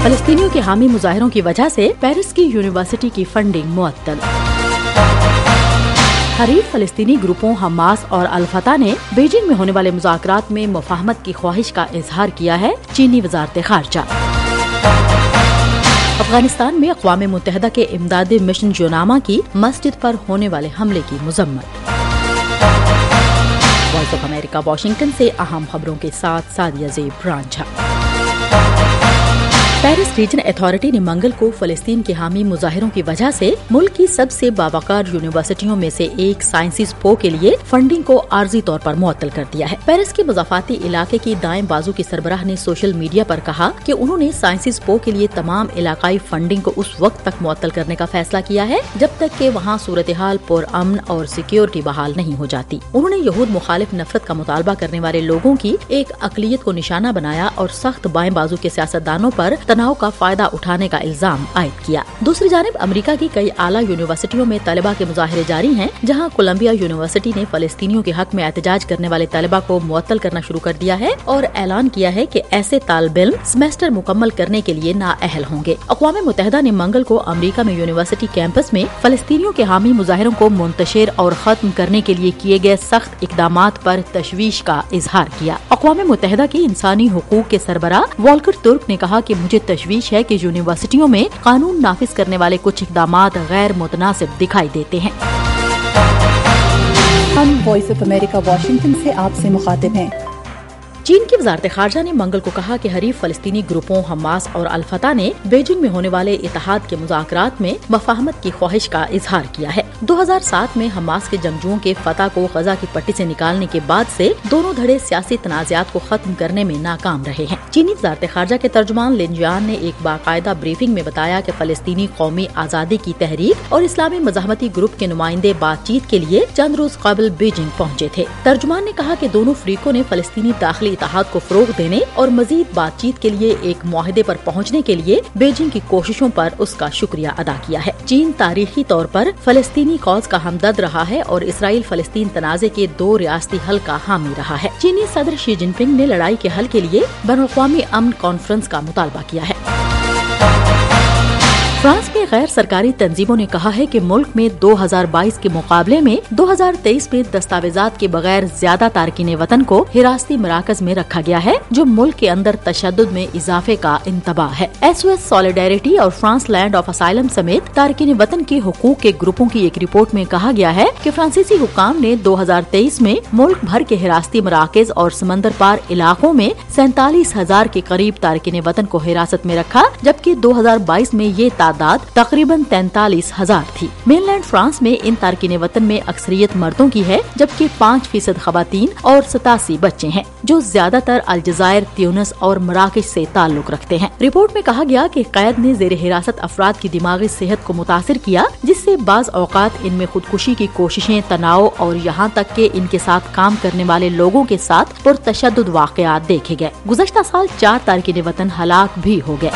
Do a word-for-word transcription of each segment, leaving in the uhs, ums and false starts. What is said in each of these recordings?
فلسطینیوں کے حامی مظاہروں کی وجہ سے پیرس کی یونیورسٹی کی فنڈنگ معطل۔ حریف فلسطینی گروپوں حماس اور الفتح نے بیجنگ میں ہونے والے مذاکرات میں مفاہمت کی خواہش کا اظہار کیا ہے، چینی وزارت خارجہ۔ افغانستان میں اقوام متحدہ کے امدادی مشن یوناما کی مسجد پر ہونے والے حملے کی مذمت۔ وائس آف امریکہ واشنگٹن سے اہم خبروں کے ساتھ سعدیہ زیب رانجھا۔ پیرس ریجن اتھارٹی نے منگل کو فلسطین کے حامی مظاہروں کی وجہ سے ملک کی سب سے باوقار یونیورسٹیوں میں سے ایک سائنسی سپو کے لیے فنڈنگ کو عارضی طور پر معطل کر دیا ہے۔ پیرس کے مضافاتی علاقے کی دائیں بازو کی سربراہ نے سوشل میڈیا پر کہا کہ انہوں نے سائنسی سپو کے لیے تمام علاقائی فنڈنگ کو اس وقت تک معطل کرنے کا فیصلہ کیا ہے جب تک کہ وہاں صورتحال پرامن اور سیکیورٹی بحال نہیں ہو جاتی۔ انہوں نے یہود مخالف نفرت کا مطالبہ کرنے والے لوگوں کی ایک اقلیت کو نشانہ بنایا اور سخت بائیں بازو کے سیاستدانوں پر تناؤ کا فائدہ اٹھانے کا الزام عائد کیا۔ دوسری جانب امریکہ کی کئی اعلیٰ یونیورسٹیوں میں طلبہ کے مظاہرے جاری ہیں، جہاں کولمبیا یونیورسٹی نے فلسطینیوں کے حق میں احتجاج کرنے والے طلبہ کو معطل کرنا شروع کر دیا ہے اور اعلان کیا ہے کہ ایسے طالب علم سیمسٹر مکمل کرنے کے لیے نااہل ہوں گے۔ اقوام متحدہ نے منگل کو امریکہ میں یونیورسٹی کیمپس میں فلسطینیوں کے حامی مظاہروں کو منتشر اور ختم کرنے کے لیے کیے گئے سخت اقدامات پر تشویش کا اظہار کیا۔ اقوام متحدہ کی انسانی حقوق کے سربراہ والکر ترک نے کہا کہ مجھے تشویش ہے کہ یونیورسٹیوں میں قانون نافذ کرنے والے کچھ اقدامات غیر متناسب دکھائی دیتے ہیں۔ ہم وائس آف امریکہ واشنگٹن سے آپ سے مخاطب ہیں۔ چین کی وزارت خارجہ نے منگل کو کہا کہ حریف فلسطینی گروپوں حماس اور الفتح نے بیجنگ میں ہونے والے اتحاد کے مذاکرات میں مفاہمت کی خواہش کا اظہار کیا ہے۔ دو ہزار سات میں حماس کے جنگجوؤں کے فتح کو غزہ کی پٹی سے نکالنے کے بعد سے دونوں دھڑے سیاسی تنازعات کو ختم کرنے میں ناکام رہے ہیں۔ چینی وزارت خارجہ کے ترجمان لن جیان نے ایک باقاعدہ بریفنگ میں بتایا کہ فلسطینی قومی آزادی کی تحریک اور اسلامی مزاحمتی گروپ کے نمائندے بات چیت کے لیے چند روز قبل بیجنگ پہنچے تھے۔ ترجمان نے کہا کہ دونوں فریقوں نے فلسطینی داخلی اتحاد کو فروغ دینے اور مزید بات چیت کے لیے ایک معاہدے پر پہنچنے کے لیے بیجنگ کی کوششوں پر اس کا شکریہ ادا کیا ہے۔ چین تاریخی طور پر فلسطینی قوس کا ہمدرد رہا ہے اور اسرائیل فلسطین تنازع کے دو ریاستی حل کا حامی رہا ہے۔ چینی صدر شی جن پنگ نے لڑائی کے حل کے لیے بین الاقوامی امن کانفرنس کا مطالبہ کیا ہے۔ فرانس میں غیر سرکاری تنظیموں نے کہا ہے کہ ملک میں دو ہزار بائیس کے مقابلے میں دو ہزار تیئیس میں دستاویزات کے بغیر زیادہ تارکین وطن کو حراستی مراکز میں رکھا گیا ہے، جو ملک کے اندر تشدد میں اضافے کا انتباہ ہے۔ ایس او ایس سولیڈیرٹی اور فرانس لینڈ آف اسائلم سمیت تارکین وطن کے حقوق کے گروپوں کی ایک رپورٹ میں کہا گیا ہے کہ فرانسیسی حکام نے دو ہزار تیئیس میں ملک بھر کے حراستی مراکز اور سمندر پار علاقوں میں سینتالیس ہزار کے قریب تارکین وطن کو حراست میں رکھا، جبکہ دو ہزار بائیس میں یہ تعداد تقریباً تینتالیس ہزار تھی۔ مین لینڈ فرانس میں ان تارکین وطن میں اکثریت مردوں کی ہے، جبکہ پانچ فیصد خواتین اور ستاسی بچے ہیں، جو زیادہ تر الجزائر، تیونس اور مراکش سے تعلق رکھتے ہیں۔ رپورٹ میں کہا گیا کہ قید نے زیر حراست افراد کی دماغی صحت کو متاثر کیا، جس سے بعض اوقات ان میں خودکشی کی کوششیں، تناؤ اور یہاں تک کہ ان کے ساتھ کام کرنے والے لوگوں کے ساتھ پرتشدد واقعات دیکھے گئے۔ گزشتہ سال چار تارکین وطن ہلاک بھی ہو گئے۔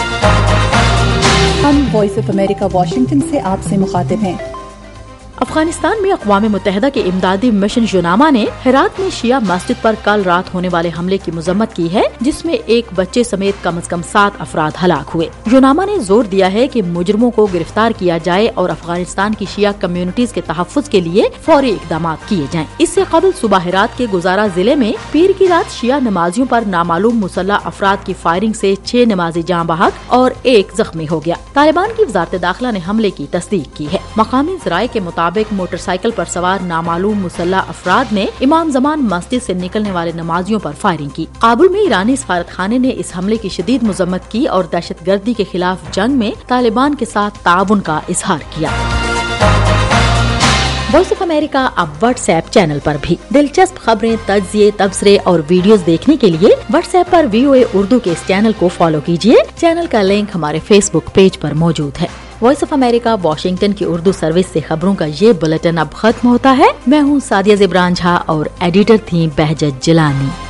ہم وائس آف امریکہ واشنگٹن سے آپ سے مخاطب ہیں۔ افغانستان میں اقوام متحدہ کے امدادی مشن یوناما نے ہرات میں شیعہ مسجد پر کل رات ہونے والے حملے کی مذمت کی ہے، جس میں ایک بچے سمیت کم از کم سات افراد ہلاک ہوئے۔ یوناما نے زور دیا ہے کہ مجرموں کو گرفتار کیا جائے اور افغانستان کی شیعہ کمیونٹیز کے تحفظ کے لیے فوری اقدامات کیے جائیں۔ اس سے قبل صبح ہرات کے گزارا ضلع میں پیر کی رات شیعہ نمازیوں پر نامعلوم مسلح افراد کی فائرنگ سے چھ نمازی جاں بحق اور ایک زخمی ہو گیا۔ طالبان کی وزارت داخلہ نے حملے کی تصدیق کی ہے۔ مقامی ذرائع کے مطابق موٹر سائیکل پر سوار نامعلوم مسلح افراد نے امام زمان مسجد سے نکلنے والے نمازیوں پر فائرنگ کی۔ کابل میں ایرانی سفارت خانے نے اس حملے کی شدید مذمت کی اور دہشت گردی کے خلاف جنگ میں طالبان کے ساتھ تعاون کا اظہار کیا۔ وائس آف امریکہ اب واٹس ایپ چینل پر بھی دلچسپ خبریں، تجزیے، تبصرے اور ویڈیوز دیکھنے کے لیے واٹس ایپ پر وی او اے اردو کے اس چینل کو فالو کیجیے۔ چینل کا لنک ہمارے فیس بک پیج پر موجود ہے۔ وائس آف امریکہ واشنگٹن کی اردو سروس سے خبروں کا یہ بلیٹن اب ختم ہوتا ہے۔ میں ہوں سعدیہ زیب رانجھا اور ایڈیٹر تھیں بہجت جیلانی۔